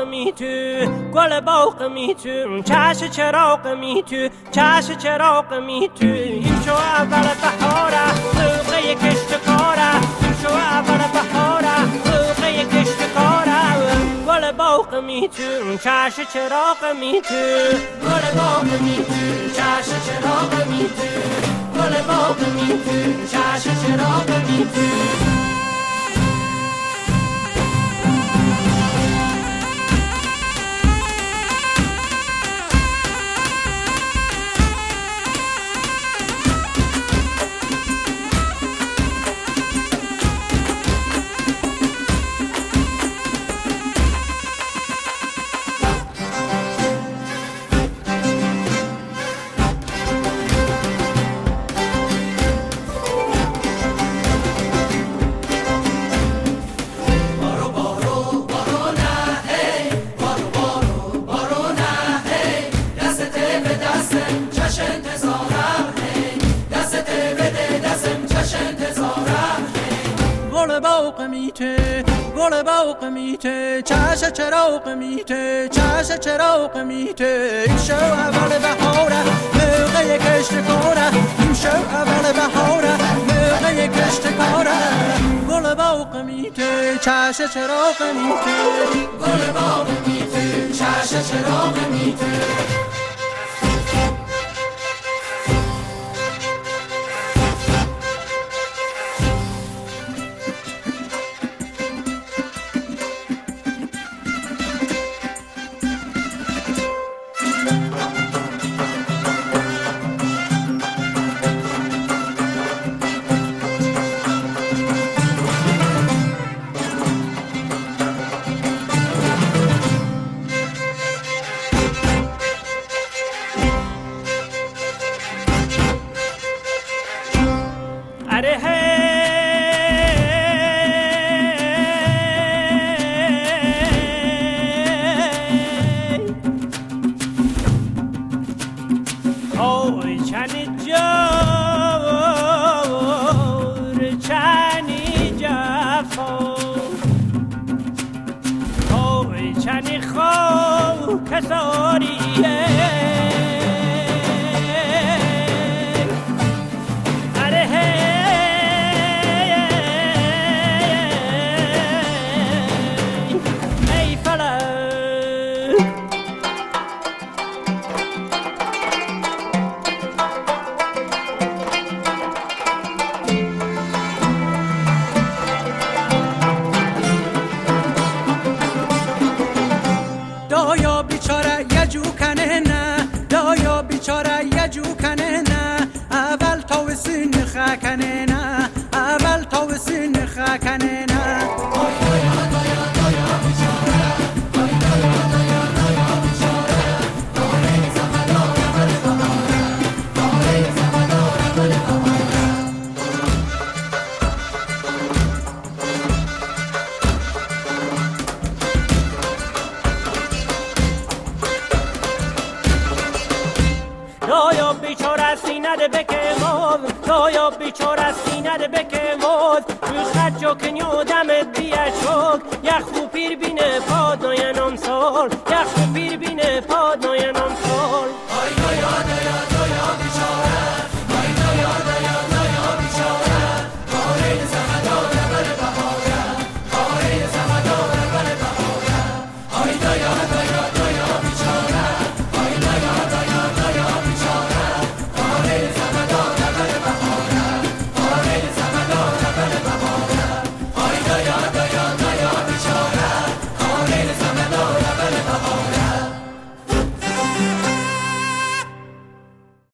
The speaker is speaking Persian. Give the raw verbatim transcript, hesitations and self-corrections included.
می تو گل باغ می تو چش چراغ می تو چش چراغ می تو این شو اول بهاره موقع کشت کاره این شو اول بهاره موقع کشت کاره گل باغ می تو چش چراغ می تو گل باغ می تو چش چراغ می تو گل باغ می تو چش چراغ می تو گل باغ میته چش چراغ میته چش چراغ میته این شو اول بهاره موقع کشت کاره این شو اول بهاره موقع کشت کاره گل باغ میته چش چراغ میته گل باغ میته چش چراغ میته یخ و پیر بینه پاد ناین امسال یخ و پیر بینه پاد ناین